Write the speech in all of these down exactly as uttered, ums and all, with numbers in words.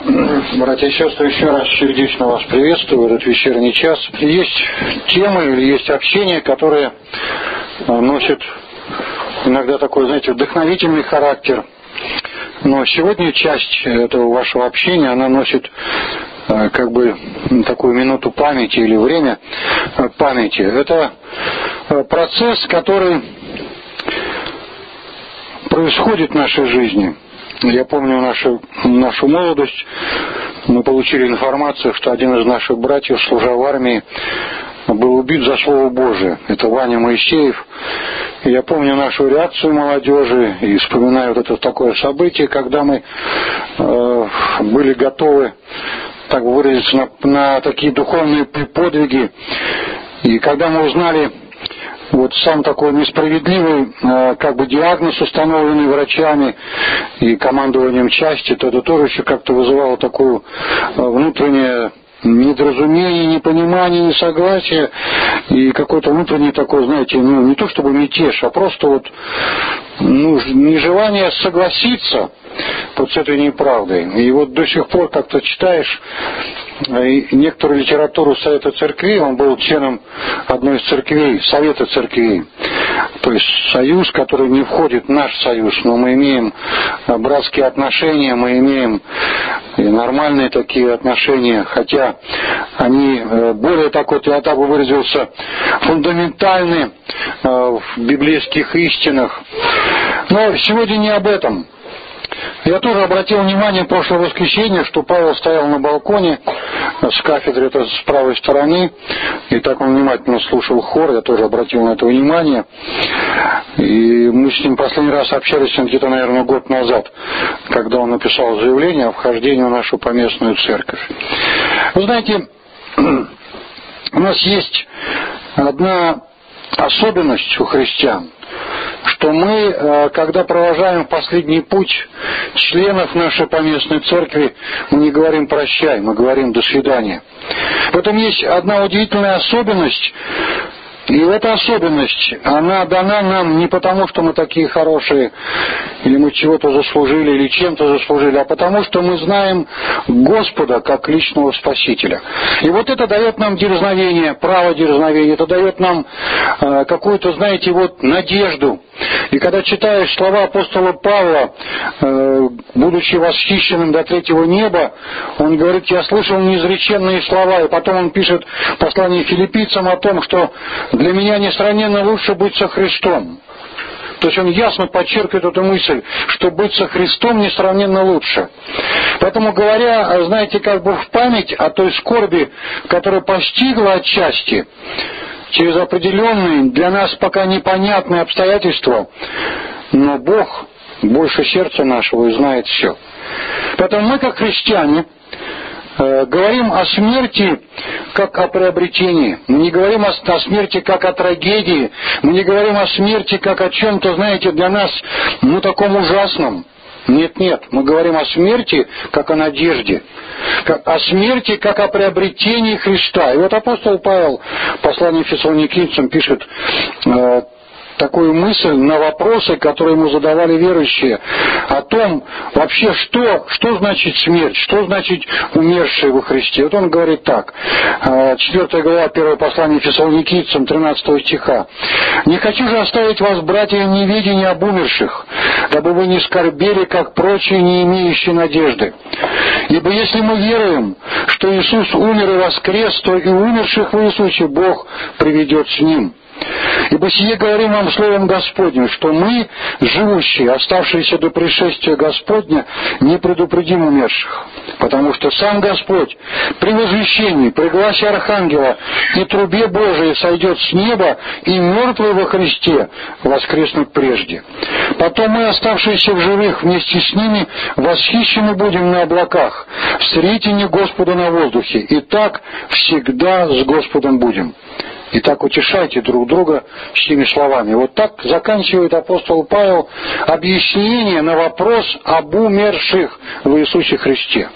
Братья и сестры, еще раз сердечно вас приветствую в этот вечерний час. Есть темы или есть общение, которое носит иногда такой, знаете, вдохновительный характер. Но сегодня часть этого вашего общения, она носит как бы такую минуту памяти или время памяти. Это процесс, который происходит в нашей жизни. Я помню нашу, нашу молодость, мы получили информацию, что один из наших братьев, служа в армии, был убит за Слово Божие. Это Ваня Моисеев. И я помню нашу реакцию молодежи и вспоминаю вот это такое событие, когда мы э, были готовы, так выразиться, на, на такие духовные подвиги. И когда мы узнали вот сам такой несправедливый э, как бы диагноз, установленный врачами и командованием части, то это тоже еще как-то вызывало такое э, внутреннее недоразумение, непонимание, несогласие и какой-то внутренний такой, знаете, ну не то чтобы мятеж, а просто вот ну, нежелание согласиться вот с этой неправдой. И вот до сих пор как-то читаешь и некоторую литературу Совета Церквей, он был членом одной из церквей, Совета Церквей, то есть союз, который не входит в наш союз, но мы имеем братские отношения, мы имеем и нормальные такие отношения, хотя они более так вот, я так бы выразился, фундаментальны в библейских истинах. Но сегодня не об этом. Я тоже обратил внимание в прошлое воскресенье, что Павел стоял на балконе с кафедры, это с правой стороны, и так он внимательно слушал хор, я тоже обратил на это внимание. И мы с ним последний раз общались где-то, наверное, год назад, когда он написал заявление о вхождении в нашу поместную церковь. Вы знаете, у нас есть одна особенность у христиан, что мы, когда провожаем в последний путь членов нашей поместной церкви, мы не говорим «прощай», мы говорим «до свидания». В этом есть одна удивительная особенность, и эта особенность, она дана нам не потому, что мы такие хорошие, или мы чего-то заслужили, или чем-то заслужили, а потому, что мы знаем Господа как личного Спасителя. И вот это дает нам дерзновение, право дерзновения, это дает нам э, какую-то, знаете, вот надежду. И когда читаешь слова апостола Павла, э, будучи восхищенным до третьего неба, он говорит: я слышал неизреченные слова, и потом он пишет в послании филиппийцам о том, что для меня несравненно лучше быть со Христом. То есть он ясно подчеркивает эту мысль, что быть со Христом несравненно лучше. Поэтому, говоря, знаете, как бы в память о той скорби, которая постигла отчасти, через определенные, для нас пока непонятные обстоятельства, но Бог больше сердца нашего и знает все. Поэтому мы, как христиане, говорим о смерти как о приобретении. Мы не говорим о, о смерти как о трагедии. Мы не говорим о смерти как о чем-то, знаете, для нас, ну, таком ужасном. Нет, нет. Мы говорим о смерти как о надежде. Как, о смерти как о приобретении Христа. И вот апостол Павел в послании Фессалоникийцам пишет э, такую мысль на вопросы, которые ему задавали верующие, о том вообще, что, что значит смерть, что значит умершие во Христе. Вот он говорит так, четвёртая глава первого послания Фессалоникийцам, тринадцатого стиха. «Не хочу же оставить вас, братья, в неведении об умерших, дабы вы не скорбели, как прочие, не имеющие надежды. Ибо если мы веруем, что Иисус умер и воскрес, то и умерших в Иисусе Бог приведет с Ним. Ибо сие говорим вам словом Господним, что мы, живущие, оставшиеся до пришествия Господня, не предупредим умерших. Потому что сам Господь при возвещении, при гласе Архангела и трубе Божией сойдет с неба, и мертвые во Христе воскреснут прежде. Потом мы, оставшиеся в живых, вместе с ними восхищены будем на облаках, в сретении Господа на воздухе, и так всегда с Господом будем». Итак, утешайте друг друга с теми словами. Вот так заканчивает апостол Павел объяснение на вопрос об умерших в Иисусе Христе.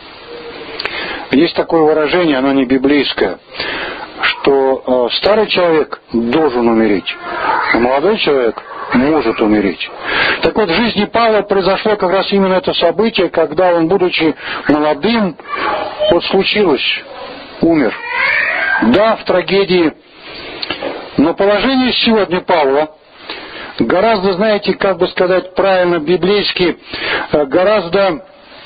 Есть такое выражение, оно не библейское, что э, старый человек должен умереть, а молодой человек может умереть. Так вот, в жизни Павла произошло как раз именно это событие, когда он, будучи молодым, вот случилось, умер. Да, в трагедии. Но положение сегодня Павла гораздо, знаете, как бы сказать правильно, библейски, гораздо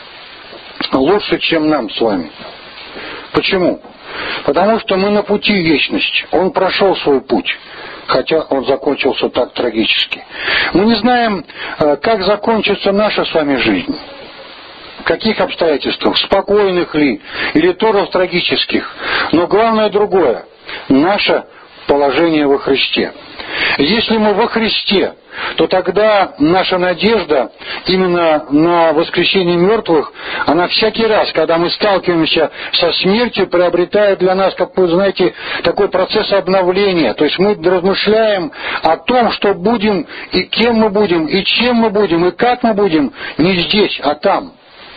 лучше, чем нам с вами. Почему? Потому что мы на пути вечности. Он прошел свой путь, хотя он закончился так трагически. Мы не знаем, как закончится наша с вами жизнь. В каких обстоятельствах, спокойных ли, или тоже в трагических. Но главное другое. Наше положение во Христе. Если мы во Христе, то тогда наша надежда именно на воскресение мертвых, она всякий раз, когда мы сталкиваемся со смертью, приобретает для нас, как вы знаете, такой процесс обновления. То есть мы размышляем о том, что будем, и кем мы будем, и чем мы будем, и как мы будем, не здесь, а там.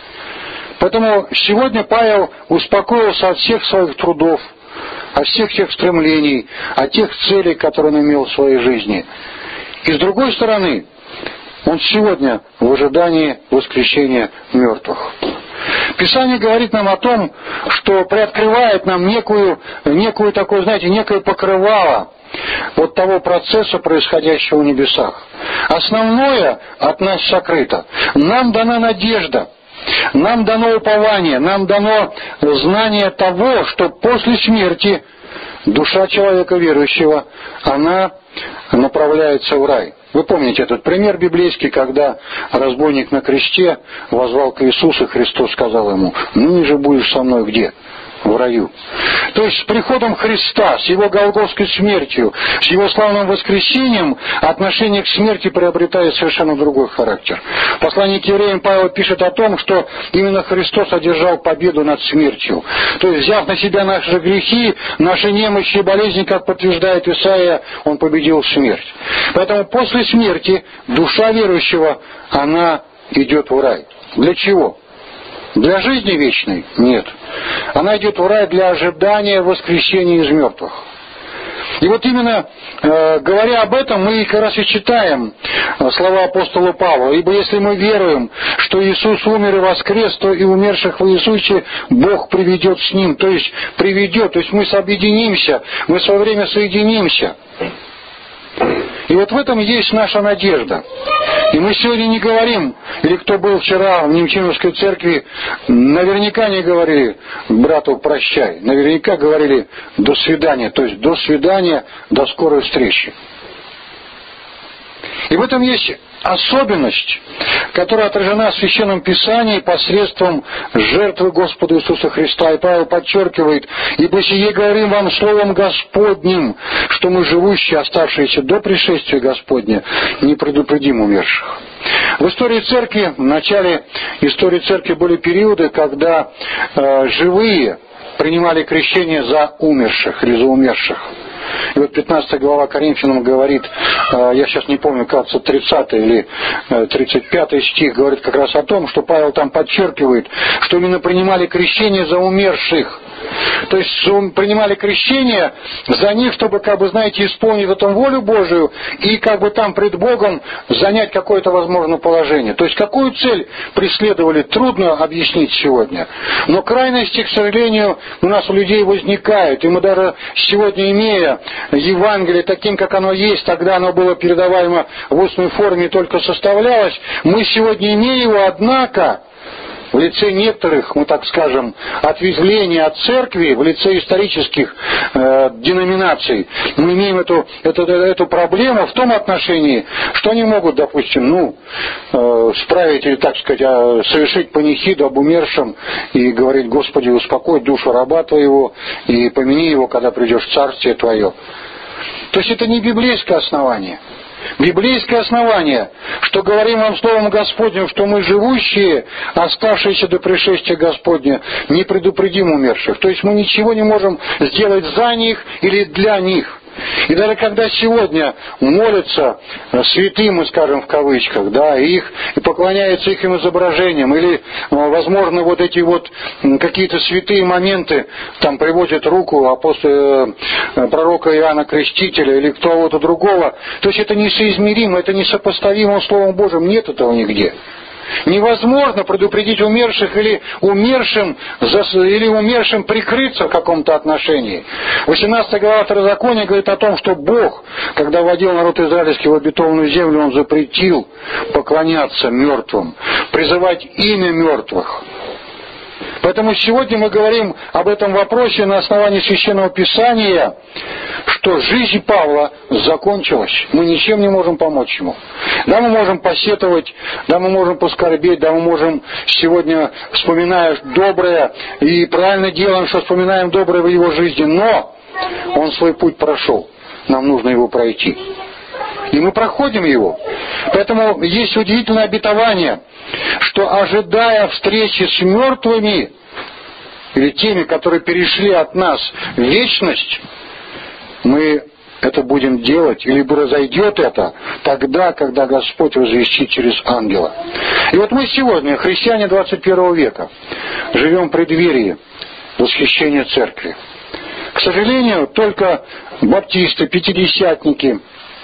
Поэтому сегодня Павел успокоился от всех своих трудов, от всех тех стремлений, от тех целей, которые он имел в своей жизни. И с другой стороны, он сегодня в ожидании воскресения мертвых. Писание говорит нам о том, что приоткрывает нам некую, некую такое, знаете, некое покрывало вот того процесса, происходящего в небесах. Основное от нас сокрыто. Нам дана надежда. Нам дано упование, нам дано знание того, что после смерти душа человека верующего, она направляется в рай. Вы помните этот пример библейский, когда разбойник на кресте воззвал к Иисусу, и Христос сказал ему: «Ныне же будешь со мной где? В раю». То есть с приходом Христа, с Его голгофской смертью, с Его славным воскресением отношение к смерти приобретает совершенно другой характер. В послании к евреям Павел пишет о том, что именно Христос одержал победу над смертью. То есть, взяв на себя наши грехи, наши немощи и болезни, как подтверждает Исаия, Он победил смерть. Поэтому после смерти душа верующего, она идет в рай. Для чего? Для жизни вечной? Нет. Она идет в рай для ожидания воскресения из мертвых. И вот именно э, говоря об этом, мы как раз и читаем э, слова апостола Павла. «Ибо если мы веруем, что Иисус умер и воскрес, то и умерших в Иисусе Бог приведет с Ним». То есть приведет, то есть мы соединимся, мы в свое время соединимся. И вот в этом есть наша надежда. И мы сегодня не говорим, или кто был вчера в Немчиновской церкви, наверняка не говорили брату «прощай», наверняка говорили «до свидания», то есть «до свидания, до скорой встречи». И в этом есть особенность, которая отражена в Священном Писании посредством жертвы Господа Иисуса Христа. И Павел подчеркивает: «Ибо сие говорим вам словом Господним, что мы, живущие, оставшиеся до пришествия Господня, не предупредим умерших». В истории церкви, в начале истории церкви были периоды, когда э, живые принимали крещение за умерших или за умерших. И вот пятнадцатая глава Коринфянам говорит, я сейчас не помню, кажется, тридцатый или тридцать пятый стих, говорит как раз о том, что Павел там подчеркивает, что именно принимали крещение за умерших. То есть принимали крещение за них, чтобы, как бы, знаете, исполнить эту волю Божию и, как бы, там пред Богом занять какое-то возможное положение. То есть какую цель преследовали, трудно объяснить сегодня. Но крайности, к сожалению, у нас у людей возникают. И мы даже сегодня, имея Евангелие таким, как оно есть, тогда оно было передаваемо в устной форме и только составлялось, мы сегодня, имея его, однако, в лице некоторых, мы так скажем, ответвлений от церкви, в лице исторических э, деноминаций, мы имеем эту, эту, эту проблему в том отношении, что они могут, допустим, ну, э, справить или, так сказать, совершить панихиду об умершем и говорить: «Господи, успокой душу раба Твоего и помяни его, когда придешь в Царствие Твое». То есть это не библейское основание. Библейское основание, что говорим вам словом Господним, что мы, живущие, оставшиеся до пришествия Господня, не предупредим умерших. То есть мы ничего не можем сделать за них или для них. И даже когда сегодня молятся святым, мы скажем в кавычках, да, и их и поклоняются их изображениям, или, возможно, вот эти вот какие-то святые моменты, там приводят руку апостола, пророка Иоанна Крестителя или кого-то другого, то есть это несоизмеримо, это несопоставимо с Словом Божьим, нет этого нигде. Невозможно предупредить умерших или умершим, или умершим прикрыться в каком-то отношении. восемнадцатая глава Второзакония говорит о том, что Бог, когда вводил народ израильский в обетованную землю, Он запретил поклоняться мертвым, призывать имя мертвых. Поэтому сегодня мы говорим об этом вопросе на основании Священного Писания, что жизнь Павла закончилась. Мы ничем не можем помочь ему. Да, мы можем посетовать, да, мы можем поскорбеть, да, мы можем сегодня, вспоминая доброе, и правильно делаем, что вспоминаем доброе в его жизни, но он свой путь прошел. Нам нужно его пройти. И мы проходим его. Поэтому есть удивительное обетование, что, ожидая встречи с мертвыми, или теми, которые перешли от нас в вечность, мы это будем делать, или произойдет это тогда, когда Господь возвестит через ангела. И вот мы сегодня, христиане двадцать первого века, живем в преддверии восхищения церкви. К сожалению, только баптисты, пятидесятники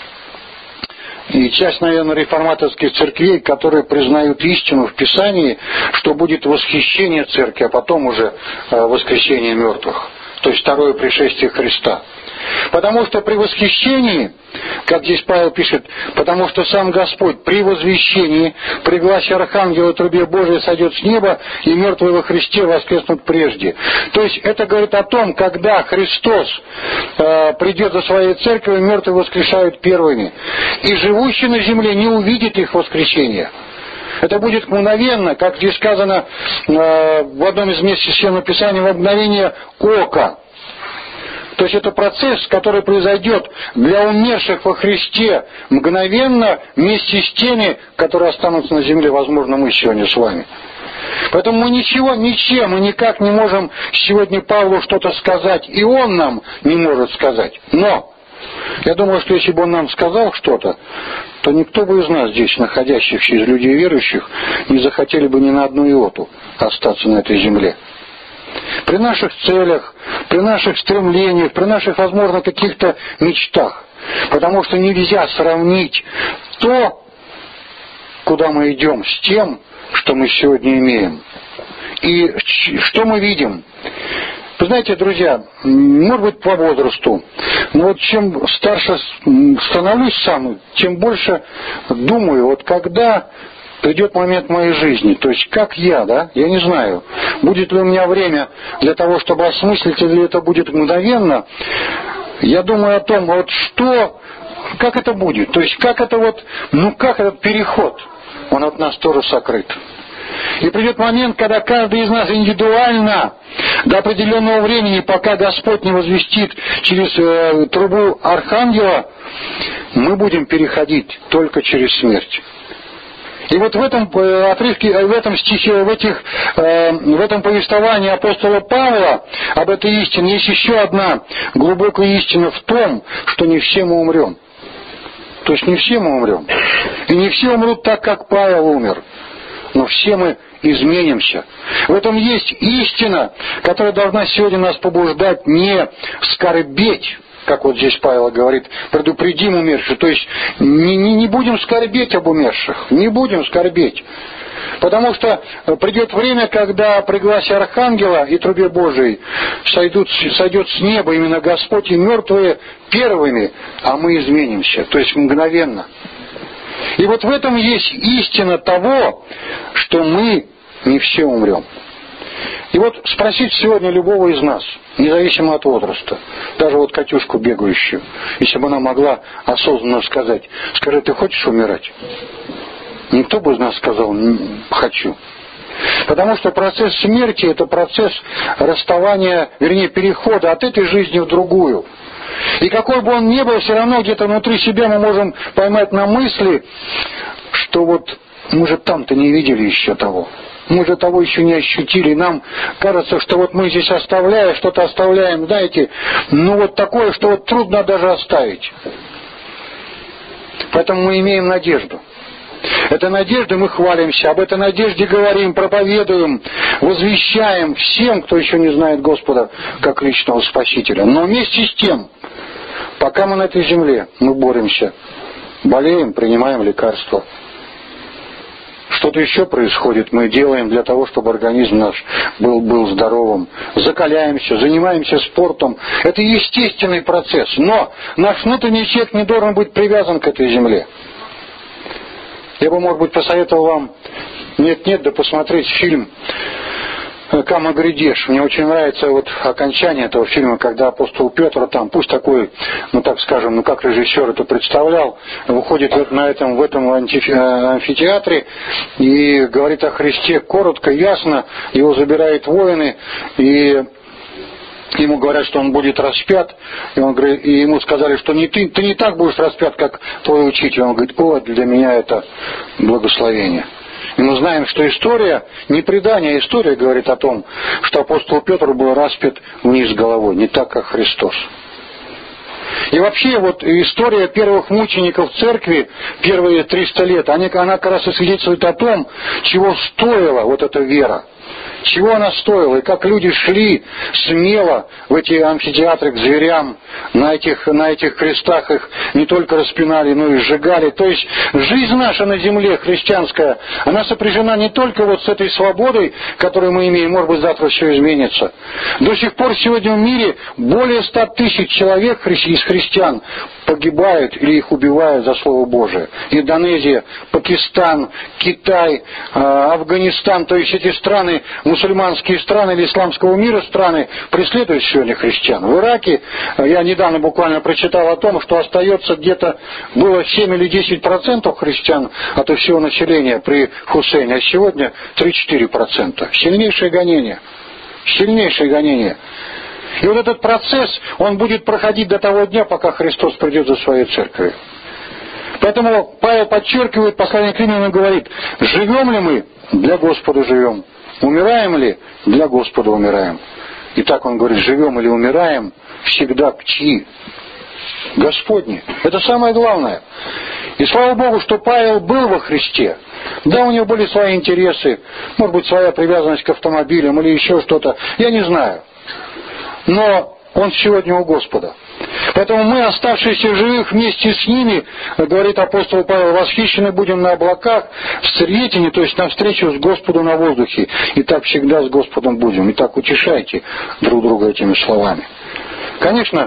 и часть, наверное, реформаторских церквей, которые признают истину в Писании, что будет восхищение церкви, а потом уже воскресение мертвых, то есть второе пришествие Христа. Потому что при восхищении, как здесь Павел пишет, потому что сам Господь при возвещении, при гласе архангела и трубе Божией сойдет с неба, и мертвые во Христе воскреснут прежде. То есть это говорит о том, когда Христос э, придет за своей церковью, мертвые воскрешают первыми. И живущий на земле не увидит их воскресения. Это будет мгновенно, как здесь сказано э, в одном из мест Священного Писания, во мгновение ока. То есть это процесс, который произойдет для умерших во Христе мгновенно вместе с теми, которые останутся на земле, возможно, мы сегодня с вами. Поэтому мы ничего, ничем, мы никак не можем сегодня Павлу что-то сказать, и он нам не может сказать. Но я думаю, что если бы он нам сказал что-то, то никто бы из нас здесь, находящихся из людей верующих, не захотели бы ни на одну иоту остаться на этой земле. При наших целях, при наших стремлениях, при наших, возможно, каких-то мечтах. Потому что нельзя сравнить то, куда мы идем, с тем, что мы сегодня имеем. И что мы видим? Вы знаете, друзья, может быть, по возрасту, но вот чем старше становлюсь сам, тем больше думаю, вот когда придет момент моей жизни, то есть как я, да, я не знаю, будет ли у меня время для того, чтобы осмыслить, или это будет мгновенно. Я думаю о том, вот что, как это будет, то есть как это вот, ну как этот переход, он от нас тоже сокрыт. И придет момент, когда каждый из нас индивидуально до определенного времени, пока Господь не возвестит через э, трубу архангела, мы будем переходить только через смерть. И вот в этом отрывке, в этом стихе, в, этих, в этом повествовании апостола Павла об этой истине есть еще одна глубокая истина в том, что не все мы умрем. То есть не все мы умрем. И не все умрут так, как Павел умер. Но все мы изменимся. В этом есть истина, которая должна сегодня нас побуждать не скорбеть, как вот здесь Павел говорит, предупредим умерших. То есть не, не, не будем скорбеть об умерших, не будем скорбеть. Потому что придет время, когда при гласе архангела и трубе Божией сойдут, сойдет с неба именно Господь, и мертвые первыми, а мы изменимся, то есть мгновенно. И вот в этом есть истина того, что мы не все умрем. И вот спросить сегодня любого из нас, независимо от возраста, даже вот Катюшку бегающую, если бы она могла осознанно сказать: скажи, ты хочешь умирать? Никто бы из нас сказал: хочу. Потому что процесс смерти — это процесс расставания, вернее, перехода от этой жизни в другую. И какой бы он ни был, все равно где-то внутри себя мы можем поймать на мысли, что вот мы же там-то не видели еще того. Мы же того еще не ощутили. Нам кажется, что вот мы здесь оставляем, что-то оставляем, знаете, ну вот такое, что вот трудно даже оставить. Поэтому мы имеем надежду. Этой надеждой мы хвалимся, об этой надежде говорим, проповедуем, возвещаем всем, кто еще не знает Господа как личного Спасителя. Но вместе с тем, пока мы на этой земле, мы боремся, болеем, принимаем лекарства. Что-то еще происходит, мы делаем для того, чтобы организм наш был, был здоровым. Закаляемся, занимаемся спортом. Это естественный процесс. Но наш внутренний человек не должен быть привязан к этой земле. Я бы, может быть, посоветовал вам, нет-нет, да посмотреть фильм «Кама Грядеш». Мне очень нравится вот окончание этого фильма, когда апостол Петр там, пусть такой, ну так скажем, ну как режиссер это представлял, выходит вот на этом, в этом амфитеатре и говорит о Христе коротко, ясно, его забирают воины, и ему говорят, что он будет распят, и, он говорит, и ему сказали, что не ты, ты не так будешь распят, как твой учитель. Он говорит, о, для меня это благословение. И мы знаем, что история, не предание, а история говорит о том, что апостол Петр был распят вниз головой, не так, как Христос. И вообще вот история первых мучеников церкви, первые триста лет, они, она как раз и свидетельствует о том, чего стоила вот эта вера. Чего она стоила, и как люди шли смело в эти амфитеатры к зверям, на этих, на этих крестах их не только распинали, но и сжигали. То есть жизнь наша на земле, христианская, она сопряжена не только вот с этой свободой, которую мы имеем, может быть, завтра все изменится. До сих пор сегодня в мире более ста тысяч человек из христиан погибают или их убивают за Слово Божие. Индонезия, Пакистан, Китай, Афганистан, то есть эти страны, мусульманские страны или исламского мира страны преследуют сегодня христиан. В Ираке, я недавно буквально прочитал о том, что остается где-то, было семь или десять процентов христиан от всего населения при Хусейне, а сегодня три-четыре процента. Сильнейшее гонение. Сильнейшее гонение. И вот этот процесс, он будет проходить до того дня, пока Христос придет за своей церковью. Поэтому Павел подчеркивает, послание к Римлянам говорит, живем ли мы, для Господа живем. Умираем ли, для Господа умираем. И так он говорит, живем или умираем, всегда к чьи? Господни. Это самое главное. И слава Богу, что Павел был во Христе. Да, у него были свои интересы, может быть, своя привязанность к автомобилям или еще что-то, я не знаю. Но он сегодня у Господа. Поэтому мы, оставшиеся живых вместе с ними, говорит апостол Павел, восхищены будем на облаках, в Сретине, то есть на встречу с Господом на воздухе. И так всегда с Господом будем. И так утешайте друг друга этими словами. Конечно,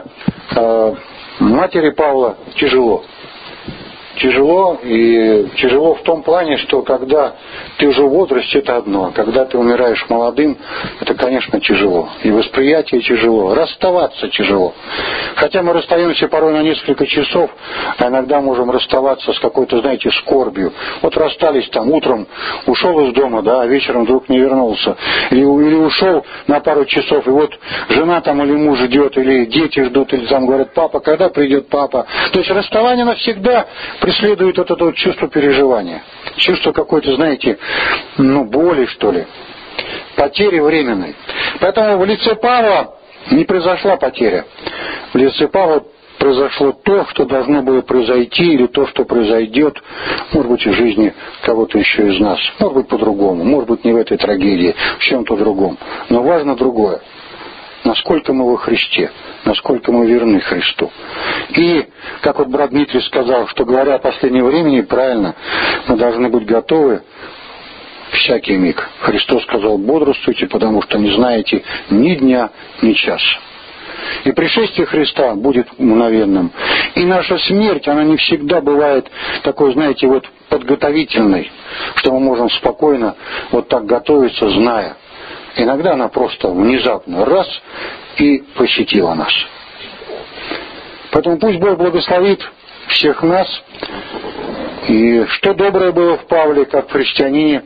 матери Павла тяжело. Тяжело, и тяжело в том плане, что когда ты уже в возрасте, это одно, а когда ты умираешь молодым, это, конечно, тяжело. И восприятие тяжело, расставаться тяжело. Хотя мы расстаемся порой на несколько часов, а иногда можем расставаться с какой-то, знаете, скорбью. Вот расстались там, утром ушел из дома, да, а вечером вдруг не вернулся. Или, или ушел на пару часов, и вот жена там или муж ждет, или дети ждут, или там говорят, папа, когда придет папа. То есть расставание навсегда преследует вот это вот чувство переживания. Чувство какой-то, знаете, ну, боли, что ли. Потери временной. Поэтому в лице Павла не произошла потеря. В лице Павла произошло то, что должно было произойти, или то, что произойдет, может быть, в жизни кого-то еще из нас. Может быть, по-другому. Может быть, не в этой трагедии, в чем-то другом. Но важно другое. Насколько мы во Христе, насколько мы верны Христу. И, как вот брат Дмитрий сказал, что говоря о последнем времени, правильно, мы должны быть готовы всякий миг. Христос сказал, бодрствуйте, потому что не знаете ни дня, ни часа. И пришествие Христа будет мгновенным. И наша смерть, она не всегда бывает такой, знаете, вот подготовительной, что мы можем спокойно вот так готовиться, зная. Иногда она просто внезапно раз и посетила нас. Поэтому пусть Бог благословит всех нас. И что доброе было в Павле, как в христианине,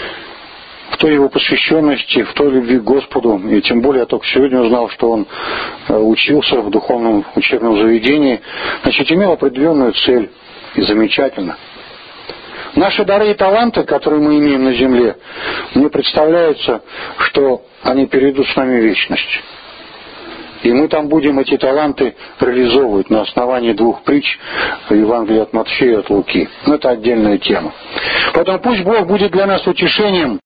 в той его посвященности, в той любви к Господу. И тем более я только сегодня узнал, что он учился в духовном учебном заведении. Значит, имел определенную цель. И замечательно. Наши дары и таланты, которые мы имеем на земле, мне представляется, что они перейдут с нами в вечность. И мы там будем эти таланты реализовывать на основании двух притч Евангелия от Матфея и от Луки. Но это отдельная тема. Поэтому пусть Бог будет для нас утешением